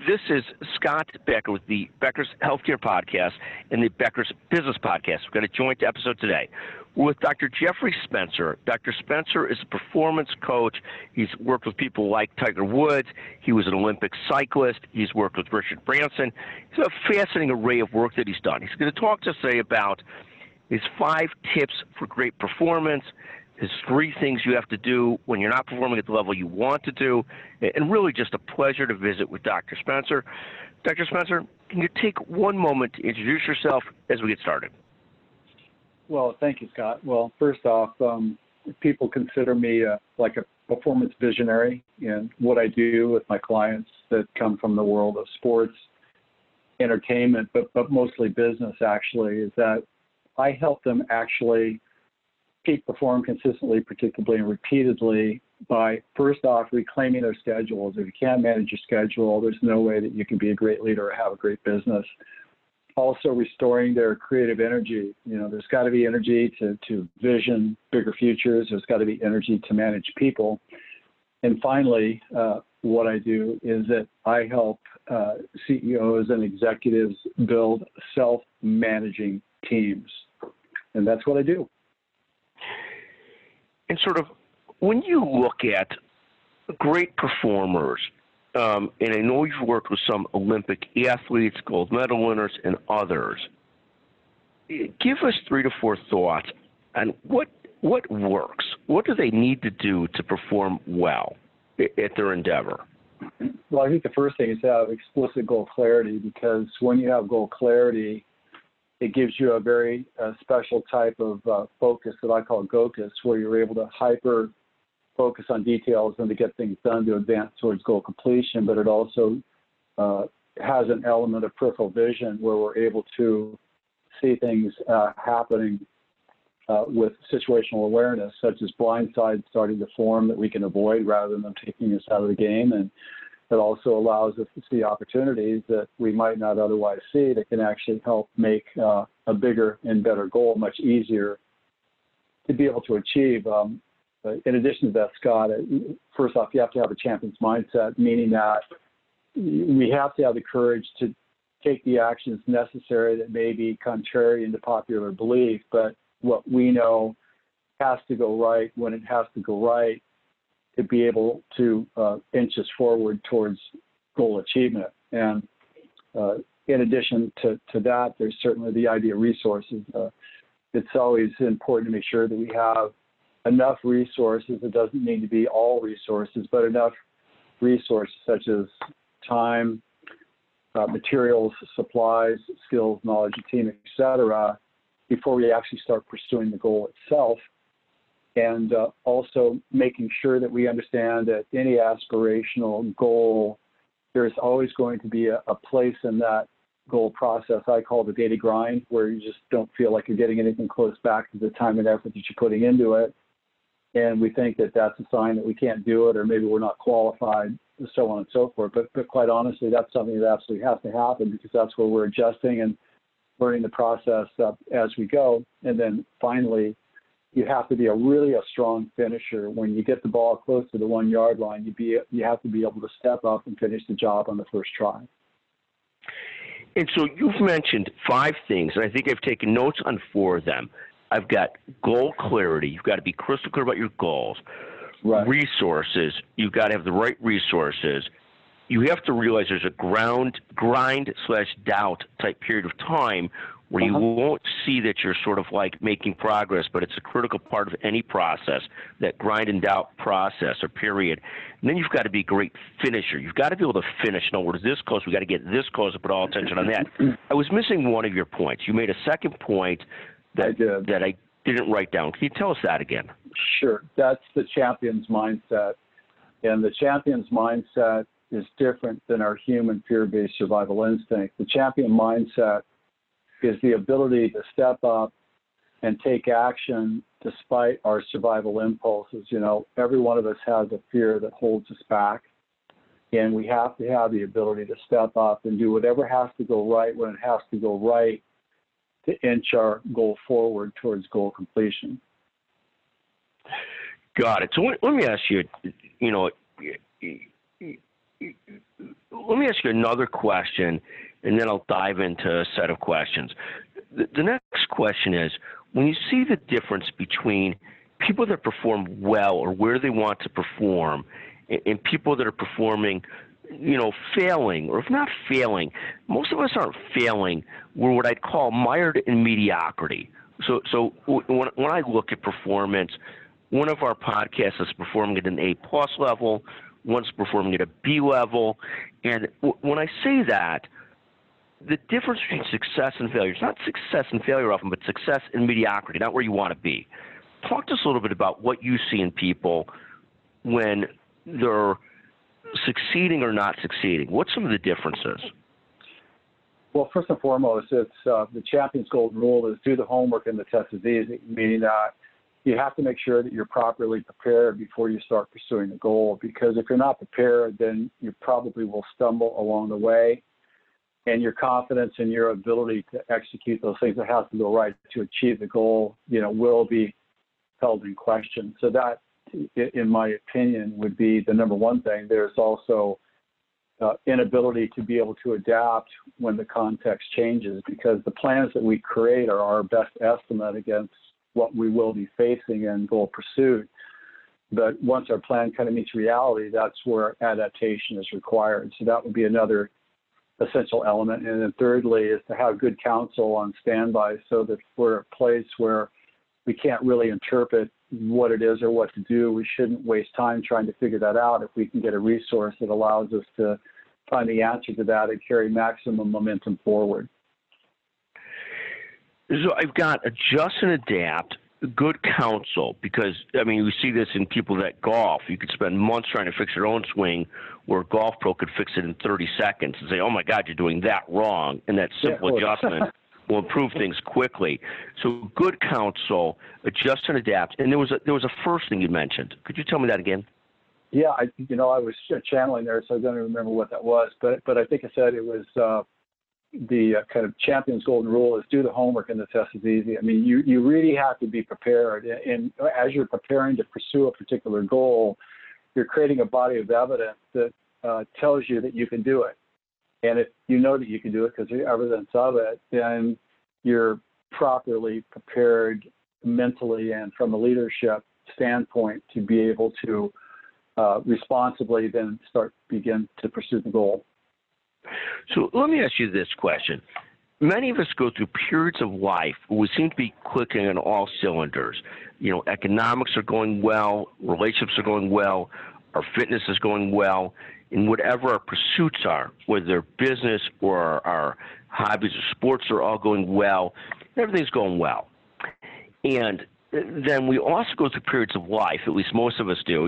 This is Scott Becker with the Becker's Healthcare Podcast and the Becker's Business Podcast. We've got a joint episode today with Dr. Jeffrey Spencer. Dr. Spencer is a performance coach. He's worked with people like Tiger Woods. He was an Olympic cyclist. He's worked with Richard Branson. He's a fascinating array of work that he's done. He's going to talk to us today about his 5 tips for great performance, his 3 things you have to do when you're not performing at the level you want to do, and really just a pleasure to visit with Dr. Spencer. Dr. Spencer, can you take one moment to introduce yourself as we get started? Well, thank you, Scott. Well, first off, people consider me like a performance visionary in what I do with my clients that come from the world of sports, entertainment, but mostly business, actually, is that I help them actually peak perform consistently, predictably, and repeatedly by, first off, reclaiming their schedules. If you can't manage your schedule, there's no way that you can be a great leader or have a great business. Also restoring their creative energy. You know, there's got to be energy to vision bigger futures. There's got to be energy to manage people. And finally, what I do is that I help CEOs and executives build self-managing teams. And that's what I do. And sort of when you look at great performers, and I know you've worked with some Olympic athletes, gold medal winners, and others, give us 3 to 4 thoughts on what works. What do they need to do to perform well at their endeavor? Well, I think the first thing is to have explicit goal clarity, because when you have goal clarity, it gives you a very special type of focus that I call GOCUS, where you're able to hyper focus on details and to get things done to advance towards goal completion. But it also has an element of peripheral vision where we're able to see things happening with situational awareness, such as blind sides starting to form that we can avoid rather than them taking us out of the game. And it also allows us to see opportunities that we might not otherwise see that can actually help make a bigger and better goal much easier to be able to achieve. In addition to that, Scott, first off, you have to have a champion's mindset, meaning that we have to have the courage to take the actions necessary that may be contrary to popular belief, but what we know has to go right when it has to go right, to be able to inch us forward towards goal achievement. And in addition to that, there's certainly the idea of resources. It's always important to make sure that we have enough resources. It doesn't need to be all resources, but enough resources such as time, materials, supplies, skills, knowledge, team, etc., before we actually start pursuing the goal itself. And also making sure that we understand that any aspirational goal, there's always going to be a place in that goal process I call the daily grind, where you just don't feel like you're getting anything close back to the time and effort that you're putting into it. And we think that that's a sign that we can't do it, or maybe we're not qualified, and so on and so forth. But quite honestly, that's something that absolutely has to happen, because that's where we're adjusting and learning the process as we go. And then finally, you have to be really a strong finisher. When you get the ball close to the 1-yard line, you have to be able to step up and finish the job on the first try. And so you've mentioned 5 things, and I think I've taken notes on 4 of them. I've got goal clarity. You've got to be crystal clear about your goals. Right. Resources. You've got to have the right resources. You have to realize there's a grind/doubt type period of time where you won't see that you're sort of like making progress, but it's a critical part of any process, that grind and doubt process or period. And then you've got to be a great finisher. You've got to be able to finish. No, we're this close. We've got to get this close and put all attention on that. I was missing one of your points. You made a second point that I didn't write down. Can you tell us that again? Sure. That's the champion's mindset. And the champion's mindset is different than our human fear-based survival instinct. The champion mindset is the ability to step up and take action despite our survival impulses. You know, every one of us has a fear that holds us back, and we have to have the ability to step up and do whatever has to go right when it has to go right to inch our goal forward towards goal completion. Got it. So let me ask you, let me ask you another question, and then I'll dive into a set of questions. The next question is, when you see the difference between people that perform well or where they want to perform and people that are performing, failing, or if not failing, most of us aren't failing. We're what I'd call mired in mediocrity. So when I look at performance, one of our podcasts is performing at an A+ level, one's performing at a B level, and when I say that, the difference between success and failure, it's not success and failure often, but success and mediocrity, not where you want to be. Talk to us a little bit about what you see in people when they're succeeding or not succeeding. What's some of the differences? Well, first and foremost, it's the champion's golden rule is do the homework and the test is easy, meaning that you have to make sure that you're properly prepared before you start pursuing the goal, because if you're not prepared, then you probably will stumble along the way, and your confidence in your ability to execute those things that have to go right to achieve the goal, will be held in question. So that, in my opinion, would be the number one thing. There's also inability to be able to adapt when the context changes, because the plans that we create are our best estimate against what we will be facing in goal pursuit. But once our plan kind of meets reality, that's where adaptation is required. So that would be another essential element. And then thirdly is to have good counsel on standby, so that if we're at a place where we can't really interpret what it is or what to do, we shouldn't waste time trying to figure that out if we can get a resource that allows us to find the answer to that and carry maximum momentum forward. So I've got adjust and adapt, good counsel, because, we see this in people that golf. You could spend months trying to fix your own swing, where a golf pro could fix it in 30 seconds and say, oh, my God, you're doing that wrong. And that simple adjustment will improve things quickly. So good counsel, adjust and adapt. And there was a first thing you mentioned. Could you tell me that again? Yeah, I was channeling there, so I don't even remember what that was. But I think I said it was the kind of champion's golden rule is do the homework and the test is easy. You really have to be prepared. And as you're preparing to pursue a particular goal, you're creating a body of evidence that tells you that you can do it. And if you know that you can do it because there's evidence of it, then you're properly prepared mentally and from a leadership standpoint to be able to responsibly then begin to pursue the goal. So let me ask you this question. Many of us go through periods of life where we seem to be clicking on all cylinders. Economics are going well, relationships are going well, our fitness is going well, and whatever our pursuits are, whether they're business or our hobbies or sports, are all going well. Everything's going well. And then we also go through periods of life, at least most of us do,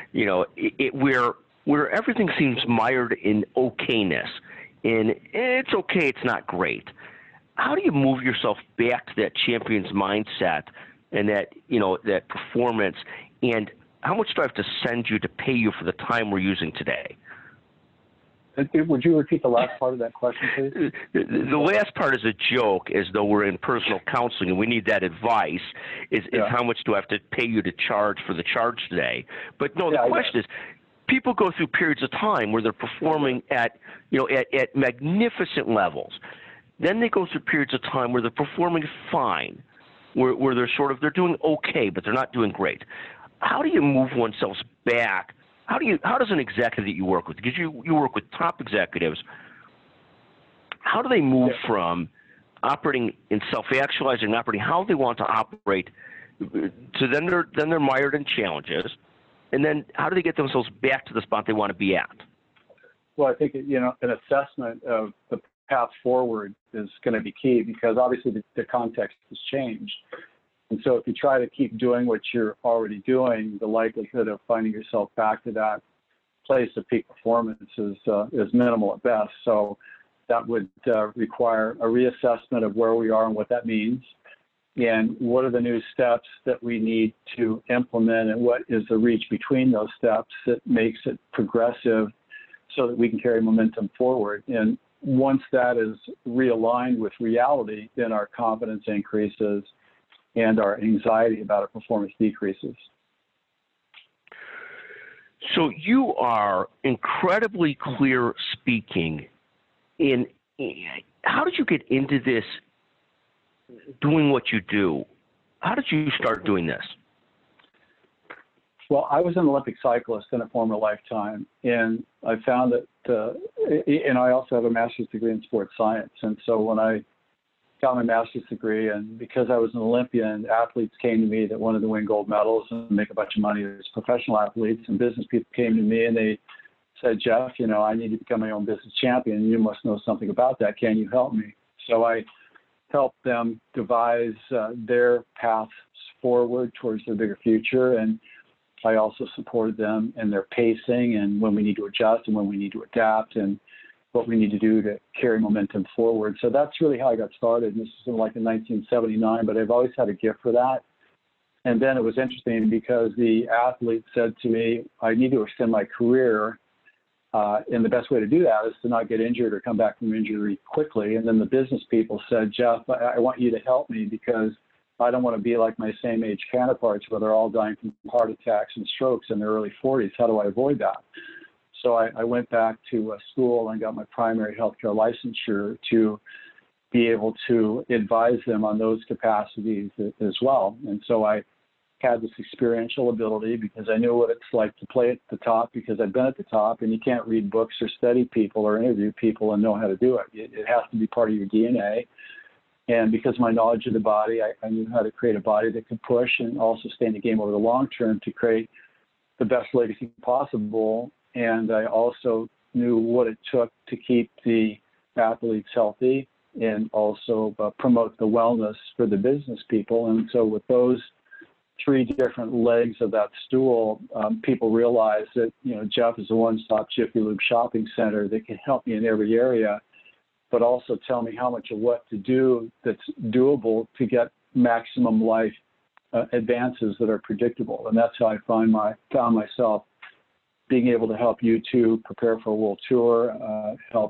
where everything seems mired in okayness. And it's okay, it's not great. How do you move yourself back to that champion's mindset and that performance? And how much do I have to send you to pay you for the time we're using today? Would you repeat the last part of that question, please? The last part is a joke, as though we're in personal counseling and we need that advice, is how much do I have to pay you to charge for the charge today? But no, the question is, people go through periods of time where they're performing at magnificent levels. Then they go through periods of time where they're performing fine, where they're doing okay, but they're not doing great. How do you move oneself back? How does an executive that you work with, because you work with top executives, how do they move from operating in self-actualizing, operating how they want to operate, to then they're mired in challenges, and then how do they get themselves back to the spot they want to be at? Well, I think an assessment of the path forward is going to be key, because obviously the context has changed. And so if you try to keep doing what you're already doing, the likelihood of finding yourself back to that place of peak performance is minimal at best. So that would require a reassessment of where we are and what that means, and what are the new steps that we need to implement, and what is the reach between those steps that makes it progressive so that we can carry momentum forward. And once that is realigned with reality, then our confidence increases and our anxiety about our performance decreases. So you are incredibly clear speaking. How did you get into this, doing what you do? How did you start doing this? Well, I was an Olympic cyclist in a former lifetime, and I found that, and I also have a master's degree in sports science. And so when I got my master's degree, and because I was an Olympian, athletes came to me that wanted to win gold medals and make a bunch of money as professional athletes, and business people came to me and they said, Jeff, I need to become my own business champion. You must know something about that. Can you help me? So I helped them devise their paths forward towards their bigger future. And I also supported them in their pacing and when we need to adjust and when we need to adapt and what we need to do to carry momentum forward. So that's really how I got started. And this is like in 1979, but I've always had a gift for that. And then it was interesting because the athlete said to me, I need to extend my career. And the best way to do that is to not get injured or come back from injury quickly. And then the business people said, Jeff, I want you to help me because I don't want to be like my same age counterparts where they're all dying from heart attacks and strokes in their early 40s. How do I avoid that? So I went back to school and got my primary healthcare licensure to be able to advise them on those capacities as well. And so I had this experiential ability because I knew what it's like to play at the top because I've been at the top, and you can't read books or study people or interview people and know how to do it. It has to be part of your DNA. And because of my knowledge of the body, I knew how to create a body that could push and also stay in the game over the long term to create the best legacy possible. And I also knew what it took to keep the athletes healthy and also promote the wellness for the business people. And so with those three different legs of that stool, people realize that, Jeff is a one-stop Jiffy Lube shopping center that can help me in every area, but also tell me how much of what to do that's doable to get maximum life advances that are predictable. And that's how I found myself being able to help you two prepare for a world tour, help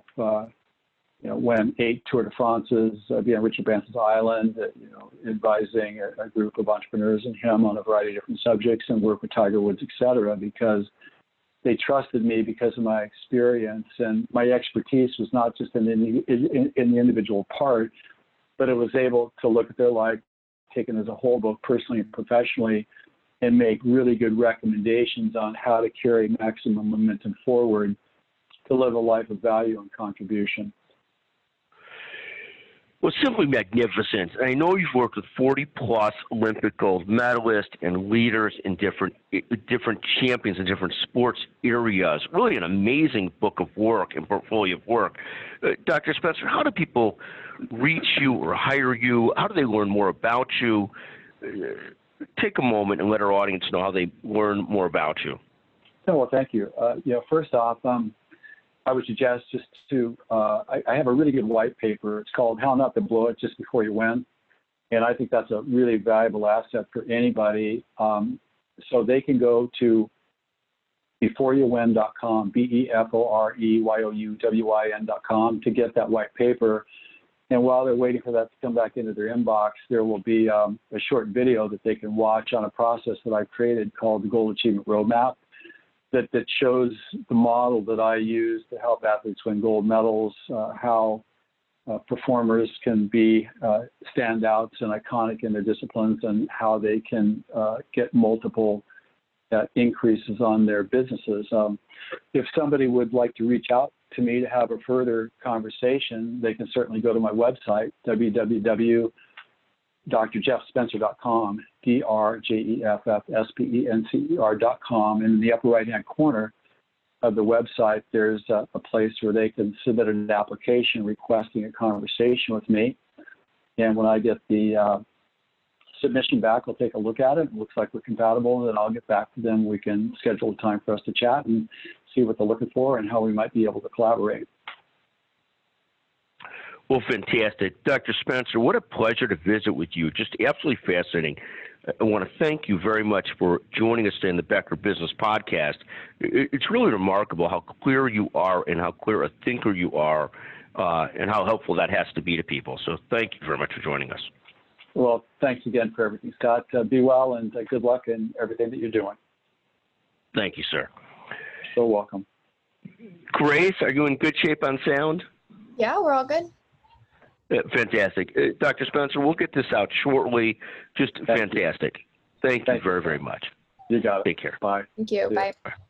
win 8 Tour de France's, be on Richard Branson's island, advising a group of entrepreneurs and him on a variety of different subjects and work with Tiger Woods, et cetera, because they trusted me because of my experience, and my expertise was not just in the individual part, but it was able to look at their life taken as a whole, both personally and professionally, and make really good recommendations on how to carry maximum momentum forward to live a life of value and contribution. Well, simply magnificent. I know you've worked with 40-plus Olympic gold medalists and leaders in different champions in different sports areas. Really an amazing book of work and portfolio of work. Dr. Spencer, how do people reach you or hire you? How do they learn more about you? Take a moment and let our audience know how they learn more about you. Oh, well, thank you. First off, I would suggest just to, I have a really good white paper. It's called How Not to Blow It Just Before You Win. And I think that's a really valuable asset for anybody. So they can go to beforeyouwin.com, beforeyouwin.com to get that white paper. And while they're waiting for that to come back into their inbox, there will be a short video that they can watch on a process that I've created called the Goal Achievement Roadmap that shows the model that I use to help athletes win gold medals, how performers can be standouts and iconic in their disciplines, and how they can get multiple increases on their businesses. If somebody would like to reach out to me to have a further conversation, they can certainly go to my website, www.drjeffspencer.com, DRJEFFSPENCER.com. And in the upper right-hand corner of the website, there's a place where they can submit an application requesting a conversation with me. And when I get the submission back, I'll take a look at it. It looks like we're compatible, and then I'll get back to them. We can schedule a time for us to chat and see what they're looking for and how we might be able to collaborate. Well, fantastic. Dr. Spencer, what a pleasure to visit with you. Just absolutely fascinating. I want to thank you very much for joining us today in the Becker Business Podcast. It's really remarkable how clear you are and how clear a thinker you are and how helpful that has to be to people. So thank you very much for joining us. Well, thanks again for everything, Scott. Be well and good luck in everything that you're doing. Thank you, sir. so welcome. Grace, are you in good shape on sound? Yeah, we're all good. Fantastic. Dr. Spencer, we'll get this out shortly. Just fantastic. Thank you very, very much. You got it. Take care. Bye. Thank you. See ya. Bye.